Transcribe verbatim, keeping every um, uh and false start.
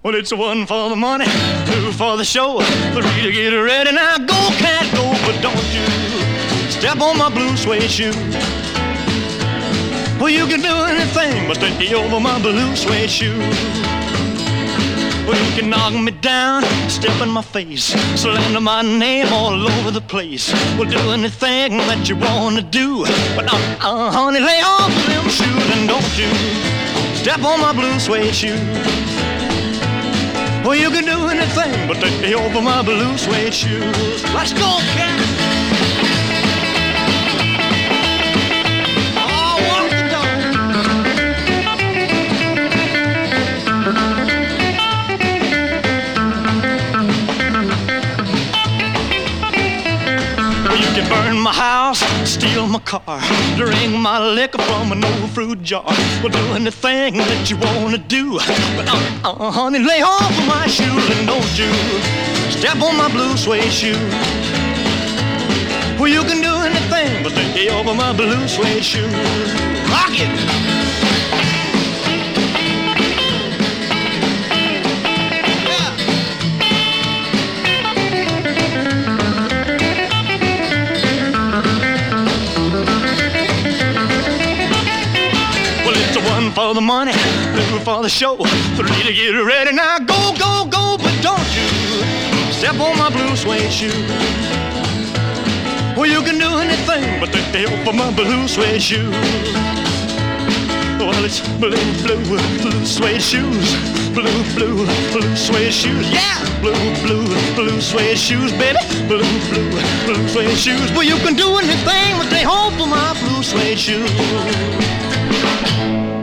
Well, it's one for the money, two for the show, three to get ready. Now go, cat, go, but don't you step on my blue suede shoe. Well, you can do anything but take me over my blue suede shoe. Well, you can knock me down, step in my face, slander my name all over the place. Well, do anything that you wanna do, but uh, uh, honey, lay off them shoes and don't you step on my blue suede shoe. Well, you can do anything but take me over my blue suede shoes. Let's go, cat! Oh, walk the dog. Well, you can burn my house, steal my car, drink my liquor from an old fruit jar. Well, do anything that you wanna do, but uh, uh, honey, lay off of my shoes and don't you step on my blue suede shoe. Well, you can do anything but lay over my blue suede shoe. Rock it! One for the money, two for the show, three to get ready. Now go, go, go, but don't you step on my blue suede shoe. Well, you can do anything but take the help of my blue suede shoe. Well, it's blue, blue, blue suede shoes, blue, blue, blue suede shoes. Yeah, blue, blue, blue suede shoes, baby, blue, blue, blue suede shoes. Well, you can do anything but they hope for my blue suede shoes.